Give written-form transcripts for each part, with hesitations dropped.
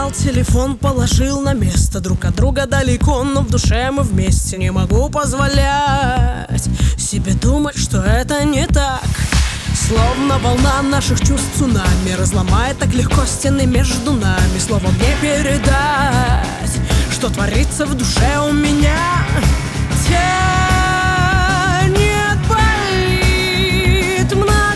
взял телефон, положил на место. Друг от друга далеко, но в душе мы вместе. Не могу позволять себе думать, что это не так. Словно волна наших чувств цунами разломает так легко стены между нами. Словом не передать, что творится в душе у меня. Тянет, болит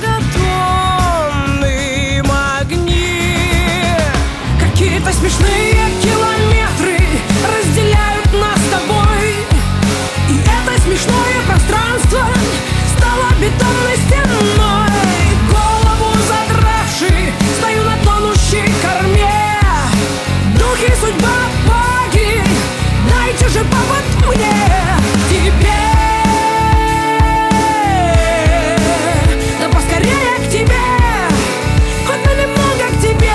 многотонные огни. Какие-то смешные километры разделяют нас с тобой. И это смешное пространство стало бетонной стеной. Голову задравши, стою на тонущей корме. Духи, судьба, боги, дайте же повод мне. Тебе, да поскорее к тебе, хоть на немного к тебе.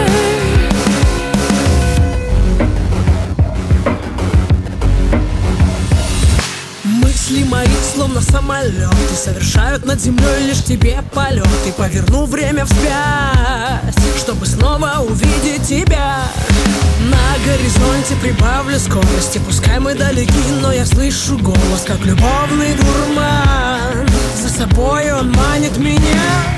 Мысли мои, словно самолеты, совершают над землей лишь тебе полет. И поверну время вспять, чтобы снова увидеть тебя. На горизонте прибавлю скорости, пускай мы далеки, но я слышу голос, как любовный дурман. За собой он манит меня.